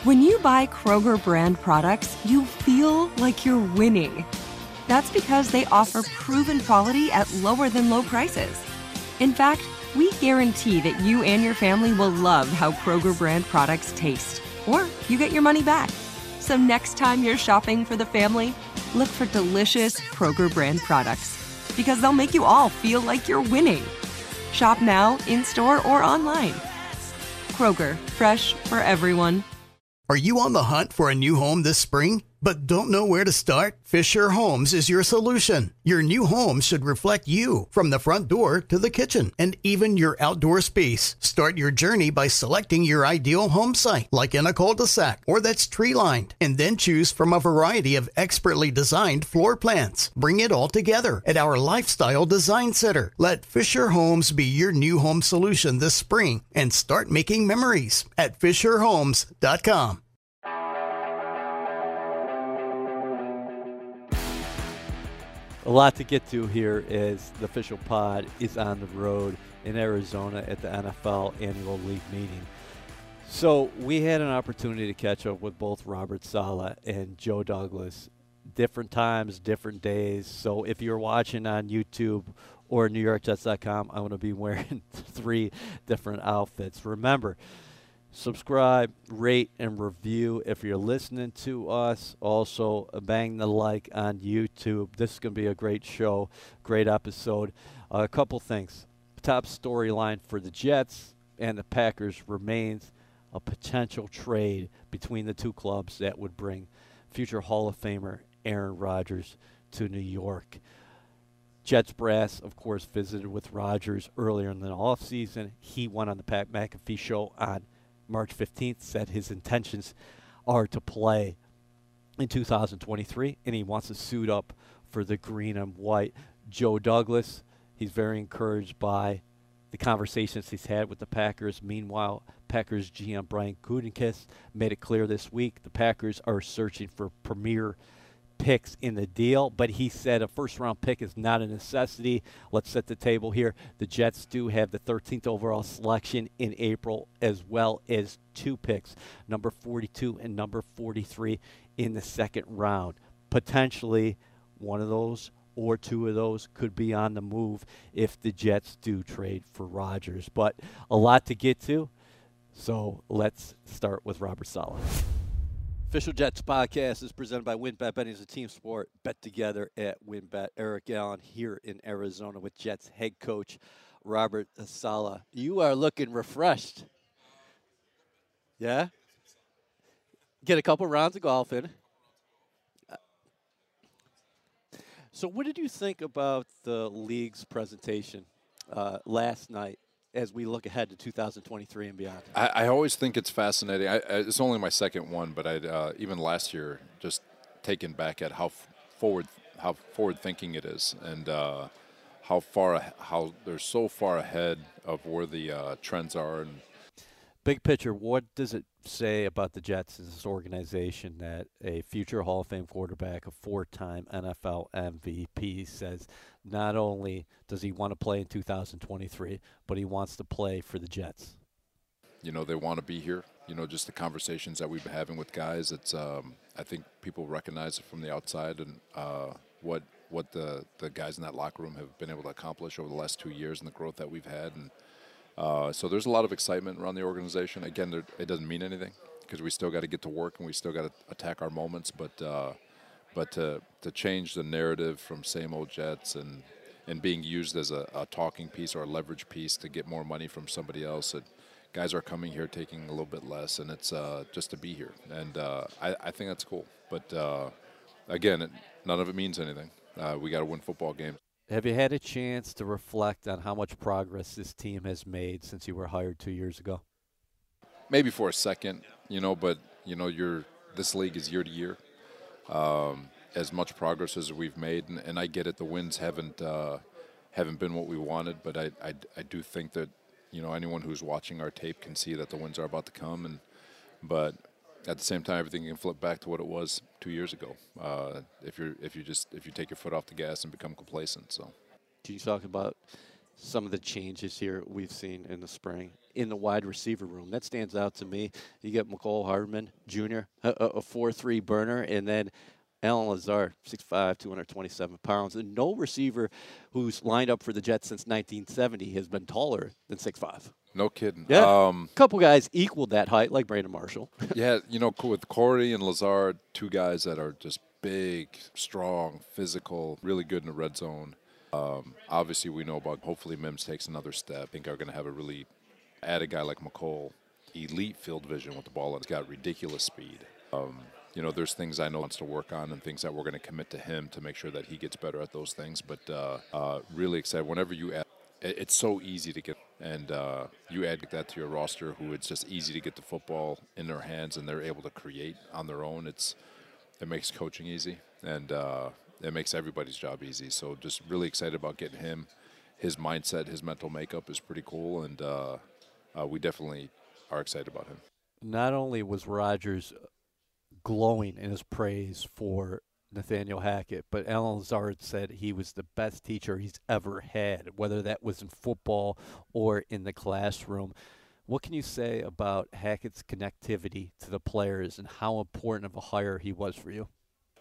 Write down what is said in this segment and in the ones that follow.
When you buy Kroger brand products, you feel like you're winning. That's because they offer proven quality at lower than low prices. In fact, we guarantee that you and your family will love how Kroger brand products taste, or you get your money back. So next time you're shopping for the family, look for delicious Kroger brand products, because they'll make you all feel like you're winning. Shop now, in-store, or online. Kroger, fresh for everyone. Are you on the hunt for a new home this spring, but don't know where to start? Fisher Homes is your solution. Your new home should reflect you, from the front door to the kitchen, and even your outdoor space. Start your journey by selecting your ideal home site, like in a cul-de-sac or that's tree-lined, and then choose from a variety of expertly designed floor plans. Bring it all together at our Lifestyle Design Center. Let Fisher Homes be your new home solution this spring and start making memories at FisherHomes.com. A lot to get to here as the official pod is on the road in Arizona at the NFL annual league meeting. So we had an opportunity to catch up with both Robert Saleh and Joe Douglas. Different times, different days. So if you're watching on YouTube or NewYorkJets.com, I'm going to be wearing 3 different outfits. Remember, subscribe, rate, and review if you're listening to us. Also, bang the like on YouTube. This is going to be a great show, great episode. A couple things. Top storyline for the Jets and the Packers remains a potential trade between the two clubs that would bring future Hall of Famer Aaron Rodgers to New York. Jets brass, of course, visited with Rodgers earlier in the offseason. He went on the Pat McAfee show on March 15th, said his intentions are to play in 2023, and he wants to suit up for the green and white. Joe Douglas, he's very encouraged by the conversations he's had with the Packers. Meanwhile, Packers GM Brian Gutekunst made it clear this week the Packers are searching for premier picks in the deal, but he said a first-round pick is not a necessity. Let's set the table here. The Jets do have the 13th overall selection in April, as well as 2 picks, number 42 and number 43 in the second round. Potentially one of those or 2 of those could be on the move if the Jets do trade for Rodgers. But a lot to get to, so let's start with Robert Saleh. Official Jets podcast is presented by WynnBET. Betting is a team sport. Bet together at WynnBET. Eric Allen here in Arizona with Jets head coach Robert Saleh. You are looking refreshed. Yeah? Get a couple rounds of golf in. So what did you think about the league's presentation last night as we look ahead to 2023 and beyond? I always think it's fascinating. It's only my second one, but even last year, just taken back at how forward thinking it is, and how they're so far ahead of where the trends are. And big picture, what does it say about the Jets as this organization that a future Hall of Fame quarterback, a 4-time NFL MVP, says not only does he want to play in 2023, but he wants to play for the Jets? They want to be here. Just the conversations that we've been having with guys, it's I think people recognize it from the outside, and what the guys in that locker room have been able to accomplish over the last 2 years and the growth that we've had. And so there's a lot of excitement around the organization. Again, it doesn't mean anything because we still got to get to work and we still got to attack our moments. But to change the narrative from same old Jets and being used as a talking piece or a leverage piece to get more money from somebody else, guys are coming here taking a little bit less, and it's just to be here. And I think that's cool. But again, none of it means anything. We got to win football games. Have you had a chance to reflect on how much progress this team has made since you were hired 2 years ago? Maybe for a second, but this league is year to year. As much progress as we've made, and I get it. The wins haven't been what we wanted, but I do think that anyone who's watching our tape can see that the wins are about to come. But at the same time, everything can flip back to what it was 2 years ago. If you take your foot off the gas and become complacent. So, you talk about some of the changes here we've seen in the spring in the wide receiver room. That stands out to me. You get McCole Hardman Jr., a 4.3 burner, and then Alan Lazard, 6'5", 227 pounds. And no receiver who's lined up for the Jets since 1970 has been taller than 6'5". No kidding. Yeah, a couple guys equaled that height, like Brandon Marshall. Yeah, with Corey and Lazard, two guys that are just big, strong, physical, really good in the red zone. Obviously, we know about hopefully Mims takes another step. I think are going to have a really add a guy like McCole, elite field vision with the ball, and he's got ridiculous speed. There's things I know wants to work on and things that we're going to commit to him to make sure that he gets better at those things. But really excited. Whenever you add, it's so easy to get, and you add that to your roster who it's just easy to get the football in their hands and they're able to create on their own. It makes coaching easy, and it makes everybody's job easy. So just really excited about getting him. His mindset, his mental makeup is pretty cool, and we definitely are excited about him. Not only was Rodgers glowing in his praise for Nathaniel Hackett, but Alan Lazard said he was the best teacher he's ever had, whether that was in football or in the classroom. What can you say about Hackett's connectivity to the players and how important of a hire he was for you?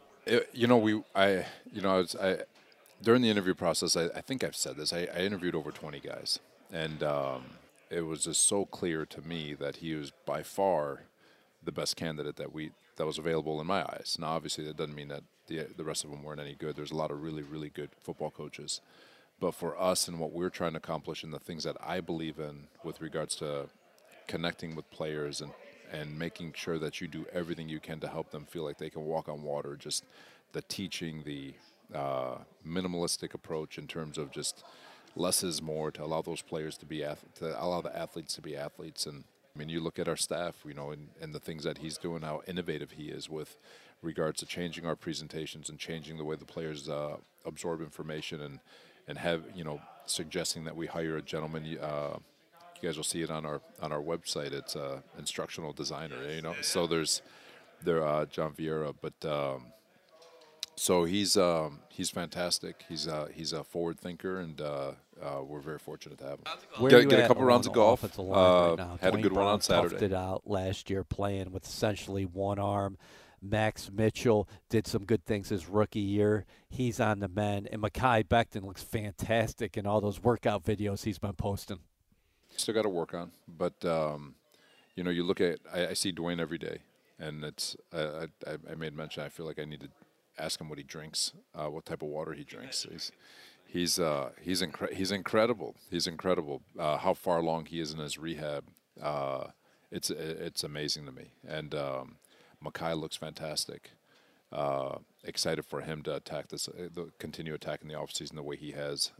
During the interview process, I think I've said this. I interviewed over 20 guys, and it was just so clear to me that he was by far the best candidate that was available in my eyes. Now, obviously, that doesn't mean that the rest of them weren't any good. There's a lot of really, really good football coaches. But for us and what we're trying to accomplish and the things that I believe in with regards to connecting with players and making sure that you do everything you can to help them feel like they can walk on water, just the teaching, the minimalistic approach in terms of just less is more to allow those players to allow the athletes to be athletes. And I mean, you look at our staff, and the things that he's doing, how innovative he is with regards to changing our presentations and changing the way the players absorb information and have, suggesting that we hire a gentleman. You guys will see it on our website. It's a instructional designer, So there's John Vieira, but so he's fantastic. He's a forward thinker, and we're very fortunate to have him. Get a couple rounds of golf. Right now? Had a good one on Saturday. Toughed it out last year playing with essentially one arm. Max Mitchell did some good things his rookie year. He's on the mend. And Mekhi Becton looks fantastic in all those workout videos he's been posting. Still got to work on. But, you look at – I see Dwayne every day. And it's I made mention, I feel like I need to ask him what he drinks, what type of water he drinks. He's incredible. He's incredible. How far along he is in his rehab, it's amazing to me. And Mekhi looks fantastic. Excited for him to attack continue attacking the offseason the way he has.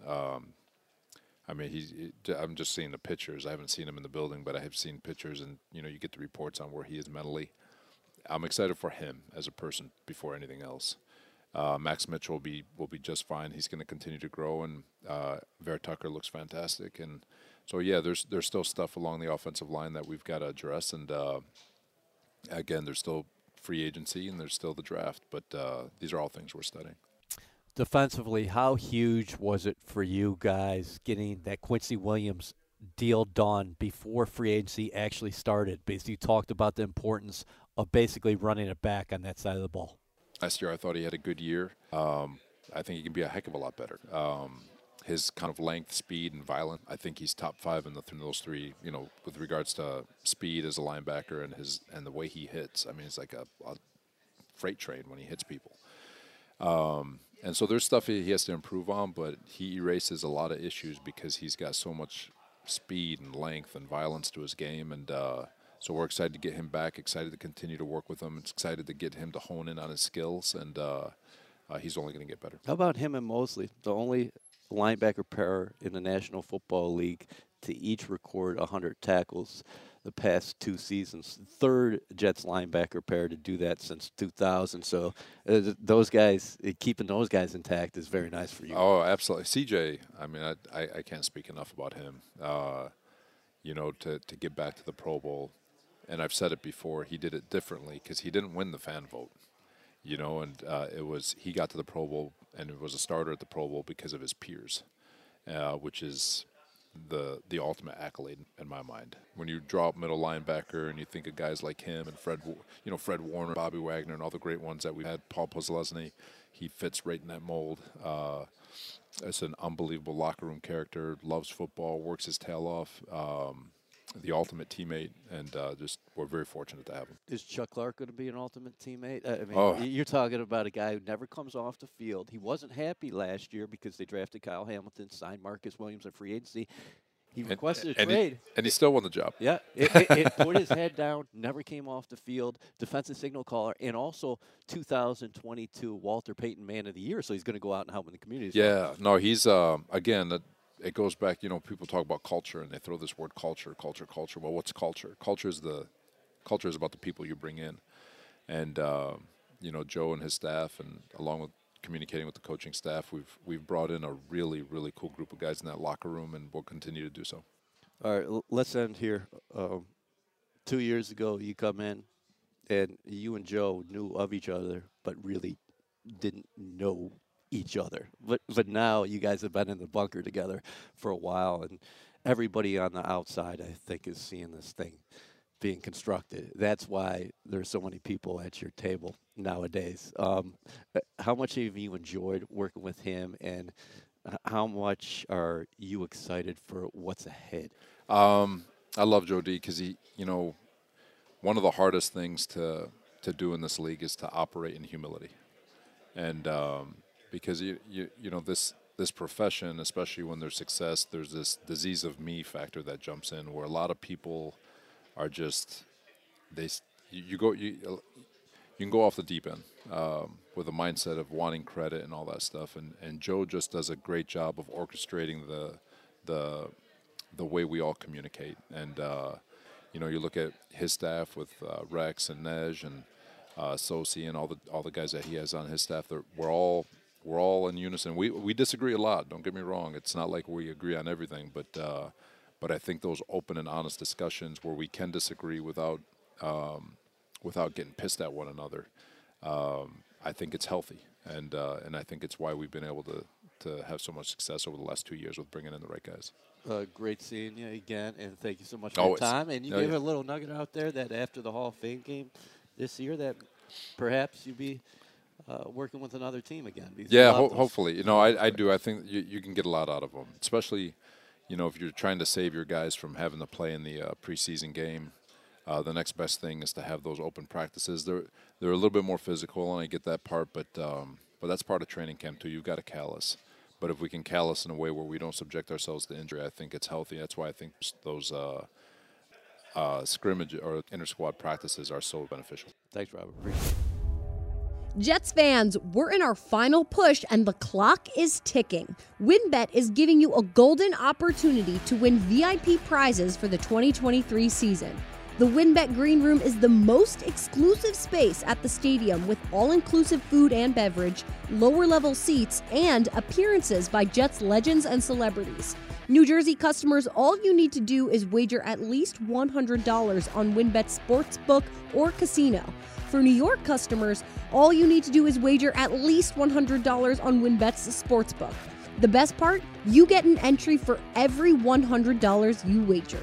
I'm just seeing the pictures. I haven't seen him in the building, but I have seen pictures, and you get the reports on where he is mentally. I'm excited for him as a person before anything else. Max Mitchell will be just fine. He's going to continue to grow, and Ver Tucker looks fantastic. And so, yeah, there's still stuff along the offensive line that we've got to address. And again, there's still free agency and there's still the draft. But these are all things we're studying. Defensively, how huge was it for you guys getting that Quincy Williams deal done before free agency actually started? Because you talked about the importance of basically running it back on that side of the ball. Last year, I thought he had a good year. I think he can be a heck of a lot better. His kind of length, speed, and violence, I think he's top 5 in those three, with regards to speed as a linebacker and the way he hits. I mean, it's like a freight train when he hits people. And so there's stuff he has to improve on, but he erases a lot of issues because he's got so much speed and length and violence to his game. And so we're excited to get him back, excited to continue to work with him, excited to get him to hone in on his skills, and he's only going to get better. How about him and Mosley, the only linebacker pair in the National Football League to each record 100 tackles the past 2 seasons? Third Jets linebacker pair to do that since 2000. So those guys, keeping those guys intact is very nice for you. Oh, absolutely. CJ, I mean, I can't speak enough about him. To get back to the Pro Bowl, and I've said it before, he did it differently because he didn't win the fan vote, and he got to the Pro Bowl and it was a starter at the Pro Bowl because of his peers. which is the ultimate accolade in my mind. When you draw up middle linebacker and you think of guys like him and Fred Warner, Bobby Wagner, and all the great ones that we had, Paul Posluszny, he fits right in that mold. It's an unbelievable locker room character, loves football, works his tail off. The ultimate teammate, and just we're very fortunate to have him. Is Chuck Clark going to be an ultimate teammate? I mean, you're talking about a guy who never comes off the field. He wasn't happy last year because they drafted Kyle Hamilton, signed Marcus Williams in free agency. He requested a trade. And he still won the job. Yeah, it put his head down, never came off the field, defensive signal caller, and also 2022 Walter Payton Man of the Year, so he's going to go out and help in the community. Yeah, no, he's, again, it goes back, people talk about culture, and they throw this word culture. Well, what's culture? Culture is about the people you bring in. And, Joe and his staff, and along with communicating with the coaching staff, we've brought in a really, really cool group of guys in that locker room, and we'll continue to do so. All right, let's end here. 2 years ago, you come in, and you and Joe knew of each other, but really didn't know each other. But now you guys have been in the bunker together for a while, and everybody on the outside, I think, is seeing this thing being constructed. That's why there's so many people at your table nowadays. How much have you enjoyed working with him, and how much are you excited for what's ahead? I love Joe D because he, one of the hardest things to do in this league is to operate in humility. And because this profession, especially when there's success, there's this disease of me factor that jumps in, where a lot of people are just you can go off the deep end with a mindset of wanting credit and all that stuff. And Joe just does a great job of orchestrating the way we all communicate. And you look at his staff with Rex and Nej and Sosi and all the guys that he has on his staff. We're all in unison. We disagree a lot. Don't get me wrong. It's not like we agree on everything, but I think those open and honest discussions where we can disagree without getting pissed at one another, I think it's healthy, and I think it's why we've been able to have so much success over the last 2 years with bringing in the right guys. Great seeing you again, and thank you so much for your time. And you gave a little nugget out there that after the Hall of Fame game this year, that perhaps you'd be working with another team again. Yeah, hopefully. I do. I think you can get a lot out of them, especially, if you're trying to save your guys from having to play in the preseason game. The next best thing is to have those open practices. They're a little bit more physical, and I get that part, but that's part of training camp too. You've got to callous. But if we can callous in a way where we don't subject ourselves to injury, I think it's healthy. That's why I think those scrimmage or inter-squad practices are so beneficial. Thanks, Robert. Appreciate it. Jets fans, we're in our final push and the clock is ticking. WynnBET is giving you a golden opportunity to win VIP prizes for the 2023 season. The WynnBET Green Room is the most exclusive space at the stadium with all-inclusive food and beverage, lower-level seats, and appearances by Jets legends and celebrities. New Jersey customers, all you need to do is wager at least $100 on WynnBET Sportsbook or Casino. For New York customers, all you need to do is wager at least $100 on WynnBET's Sportsbook. The best part? You get an entry for every $100 you wager.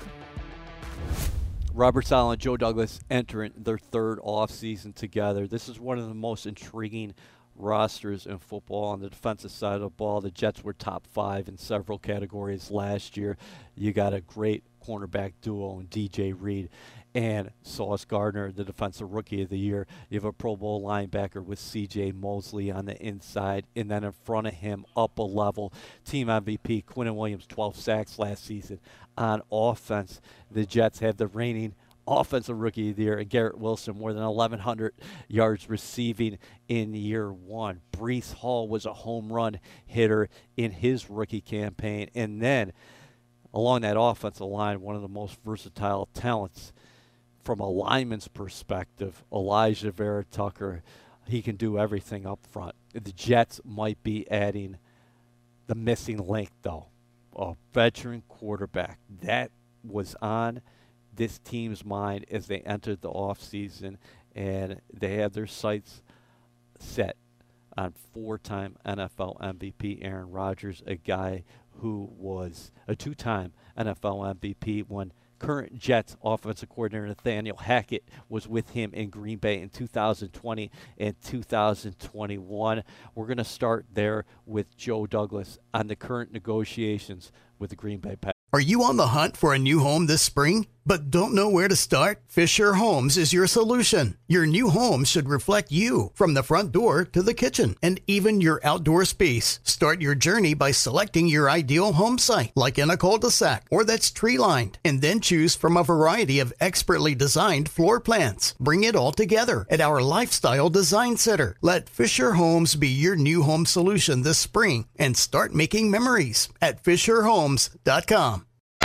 Robert Saleh and Joe Douglas entering their third offseason together. This is one of the most intriguing rosters in football on the defensive side of the ball. The Jets were top 5 in several categories last year. You got a great cornerback duo in DJ Reed and Sauce Gardner, the defensive rookie of the year. You have a Pro Bowl linebacker with C.J. Mosley on the inside, and then in front of him, up a level, team MVP Quinnen Williams, 12 sacks last season. On offense, the Jets have the reigning offensive rookie of the year, Garrett Wilson, more than 1,100 yards receiving in year one. Breece Hall was a home run hitter in his rookie campaign. And then along that offensive line, one of the most versatile talents from a lineman's perspective, Elijah Vera Tucker. He can do everything up front. The Jets might be adding the missing link, though, a veteran quarterback. That was on this team's mind as they entered the offseason, and they have their sights set on 4-time NFL MVP Aaron Rodgers, a guy who was a two-time NFL MVP when current Jets offensive coordinator Nathaniel Hackett was with him in Green Bay in 2020 and 2021. We're going to start there with Joe Douglas on the current negotiations with the Green Bay Packers. Are you on the hunt for a new home this spring, but don't know where to start? Fisher Homes is your solution. Your new home should reflect you, from the front door to the kitchen and even your outdoor space. Start your journey by selecting your ideal home site, like in a cul-de-sac or that's tree-lined, and then choose from a variety of expertly designed floor plans. Bring it all together at our Lifestyle Design Center. Let Fisher Homes be your new home solution this spring and start making memories at FisherHomes.com.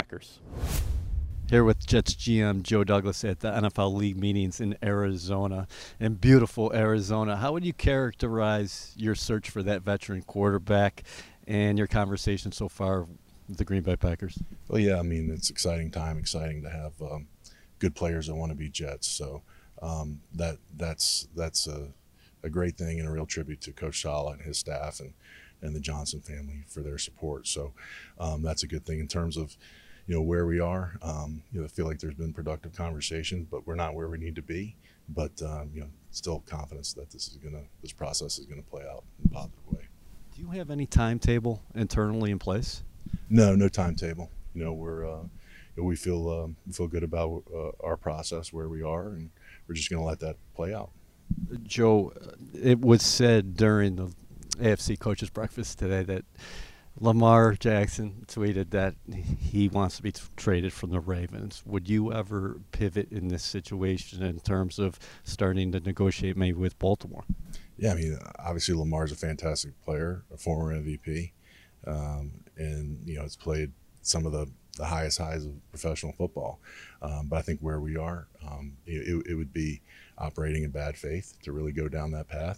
Here with Jets GM Joe Douglas at the NFL League meetings in Arizona, in beautiful Arizona. How would you characterize your search for that veteran quarterback and your conversation so far with the Green Bay Packers? Well, yeah, I mean, it's exciting time, exciting to have good players that want to be Jets. So that's a great thing and a real tribute to Coach Saleh and his staff and the Johnson family for their support. So that's a good thing in terms of where we are. I feel like there's been productive conversations, but we're not where we need to be. But still confidence that this process is gonna play out in a positive way. Do you have any timetable internally in place? No timetable. We feel good about our process, where we are, and we're just gonna let that play out. Joe, it was said during the AFC Coaches Breakfast today that Lamar Jackson tweeted that he wants to be traded from the Ravens. Would you ever pivot in this situation in terms of starting to negotiate maybe with Baltimore? Yeah, I mean, obviously Lamar's a fantastic player, a former MVP, and has played some of the highest highs of professional football. But I think where we are, it would be operating in bad faith to really go down that path.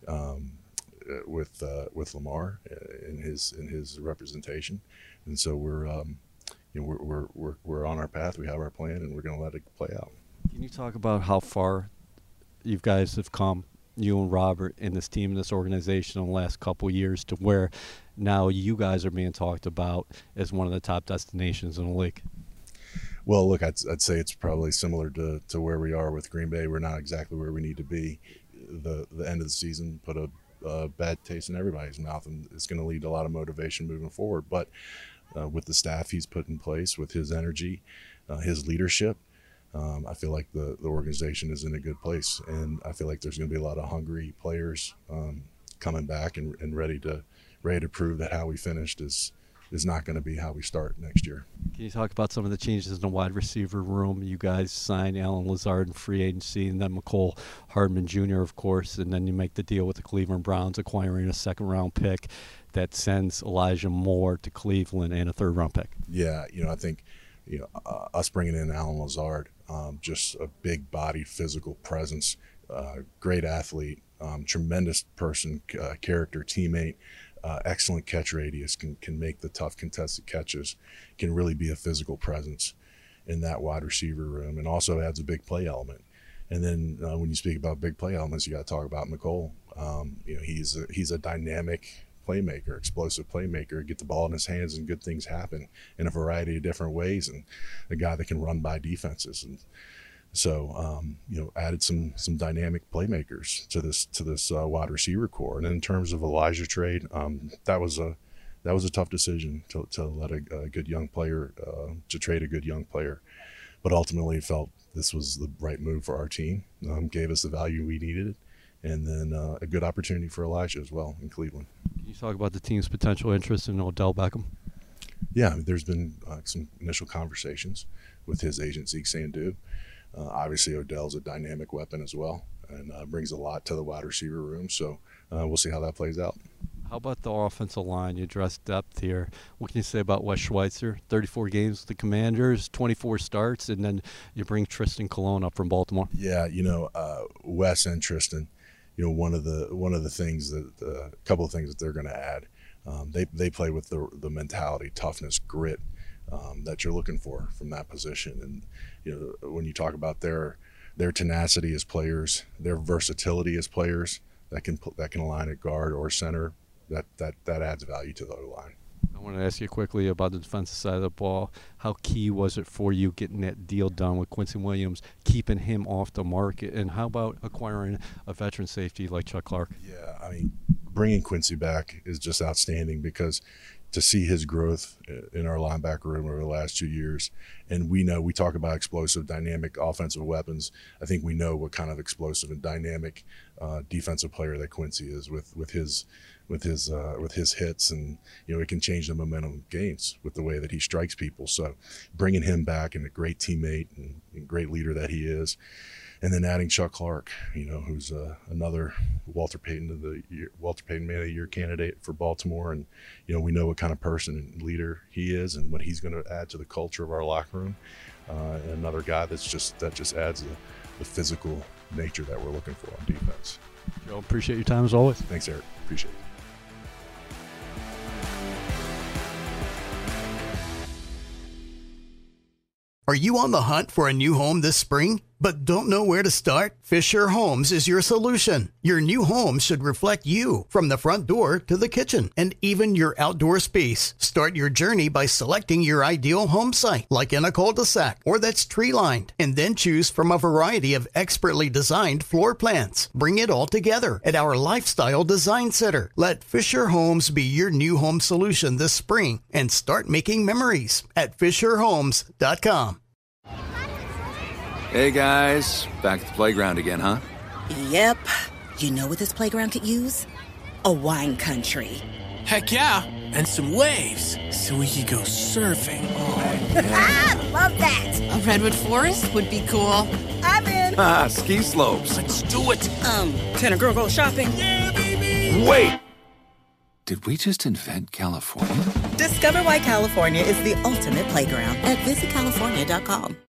With Lamar in his representation, and so we're on our path. We have our plan, and we're going to let it play out. Can you talk about how far you guys have come, you and Robert, and this team, and this organization, in the last couple of years, to where now you guys are being talked about as one of the top destinations in the league? Well, look, I'd say it's probably similar to where we are with Green Bay. We're not exactly where we need to be. The end of the season put a bad taste in everybody's mouth, and it's going to lead to a lot of motivation moving forward. But with the staff he's put in place, with his energy, his leadership, I feel like the organization is in a good place, and I feel like there's going to be a lot of hungry players coming back and ready to prove that how we finished is not going to be how we start next year. Can you talk about some of the changes in the wide receiver room? You guys signed Allen Lazard in free agency, and then McCole Hardman Jr., of course, and then you make the deal with the Cleveland Browns, acquiring a second-round pick that sends Elijah Moore to Cleveland and a third-round pick. Yeah, I think us bringing in Allen Lazard, just a big body, physical presence, great athlete, tremendous person, character, teammate. Excellent catch radius, can make the tough contested catches, can really be a physical presence in that wide receiver room, and also adds a big play element. And then when you speak about big play elements, you got to talk about McCole. He's a dynamic playmaker, explosive playmaker, get the ball in his hands and good things happen in a variety of different ways, and a guy that can run by defenses. And so, added some dynamic playmakers to this wide receiver core. And in terms of Elijah trade, that was a tough decision to let a good young player to trade a good young player, but ultimately felt this was the right move for our team. Gave us the value we needed, and then a good opportunity for Elijah as well in Cleveland. Can you talk about the team's potential interest in Odell Beckham? Yeah, there's been some initial conversations with his agent Zeke Sandu. Obviously, Odell's a dynamic weapon as well, and brings a lot to the wide receiver room. So we'll see how that plays out. How about the offensive line? You addressed depth here. What can you say about Wes Schweitzer? 34 games with the Commanders, 24 starts, and then you bring Tristan Colon up from Baltimore. Yeah, Wes and Tristan, one of the things that a couple of things that they're going to add. They play with the mentality, toughness, grit that you're looking for from that position. And when you talk about their tenacity as players, their versatility as players that can align at guard or center, that adds value to the O-line. I want want to ask you quickly about the defensive side of the ball. How key was it for you getting that deal done with Quincy Williams, keeping him off the market? And how about acquiring a veteran safety like Chuck Clark? Yeah, I mean, bringing Quincy back is just outstanding because to see his growth in our linebacker room over the last 2 years, and we talk about explosive, dynamic offensive weapons. I think we know what kind of explosive and dynamic defensive player that Quincy is with his hits, and it can change the momentum of games with the way that he strikes people. So bringing him back, and a great teammate and great leader that he is. And then adding Chuck Clark, who's another Walter Payton Man of the Year candidate for Baltimore, and we know what kind of person and leader he is, and what he's going to add to the culture of our locker room. And another guy that just adds the physical nature that we're looking for on defense. Joe, appreciate your time as always. Thanks, Eric. Appreciate it. Are you on the hunt for a new home this spring, but don't know where to start? Fisher Homes is your solution. Your new home should reflect you, from the front door to the kitchen, and even your outdoor space. Start your journey by selecting your ideal home site, like in a cul-de-sac or that's tree-lined, and then choose from a variety of expertly designed floor plans. Bring it all together at our Lifestyle Design Center. Let Fisher Homes be your new home solution this spring, and start making memories at FisherHomes.com. Hey guys, back at the playground again, huh? Yep. You know what this playground could use? A wine country. Heck yeah, and some waves so we could go surfing. Oh, yeah. Love that. A redwood forest would be cool. I'm in. Ski slopes. Let's do it. Can a girl go shopping? Yeah, baby. Wait. Did we just invent California? Discover why California is the ultimate playground at visitcalifornia.com.